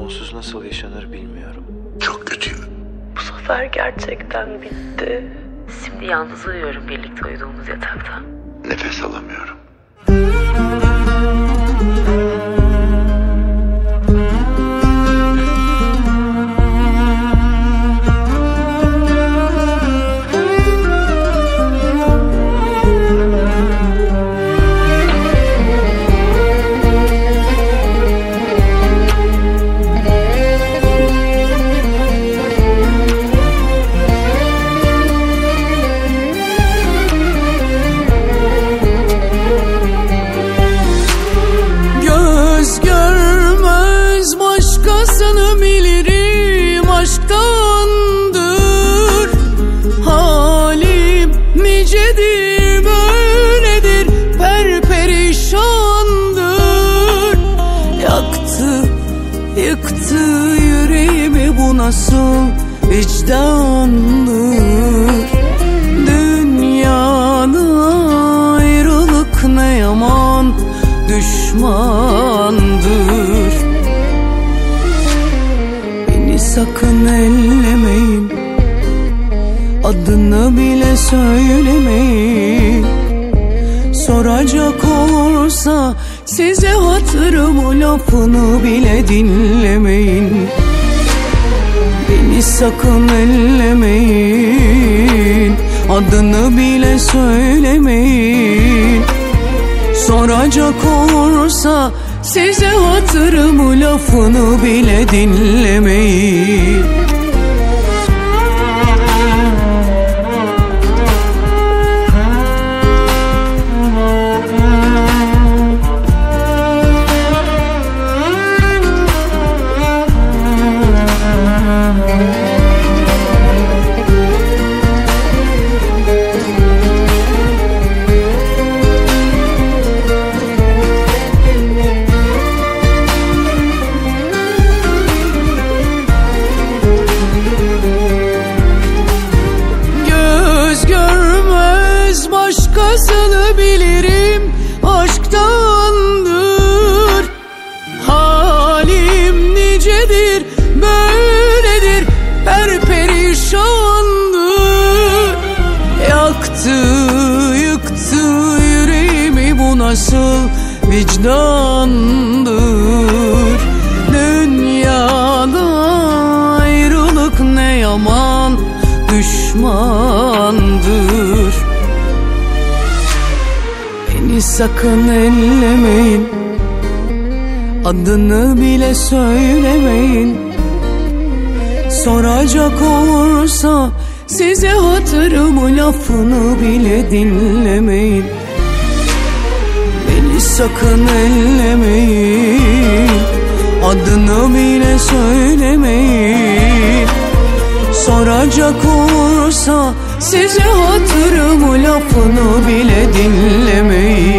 onsuz nasıl yaşanır bilmiyorum. Çok kötüyüm. Bu sefer gerçekten bitti. Şimdi yalnız uyuyorum birlikte uyuduğumuz yatakta. Nefes alamıyorum. Bilirim aşktandır. Halim nicedir, böyledir, perperişandır. Yaktı, yıktı yüreğimi, bu nasıl vicdandır. Dünyada ayrılık ne yaman düşmandır. Sakın ellemeyin, adını bile söylemeyin. Soracak olursa size hatırımı, lafını bile dinlemeyin. Beni sakın ellemeyin, adını bile söylemeyin. Soracak olursa size hatırımı, lafını bile dinlemeyin. Başkasını bilirim aşktandır. Halim nicedir, böyledir, perperişandır. Yaktı, yıktı yüreğimi, bu nasıl vicdandır. Dünyada ayrılık ne yaman düşmandır. Beni sakın ellemeyin, adını bile söylemeyin. Soracak olursa size hatırımı, lafını bile dinlemeyin. Beni sakın ellemeyin, adını bile söylemeyin. Soracak olursa size hatırımı, lafını bile dinlemeyin.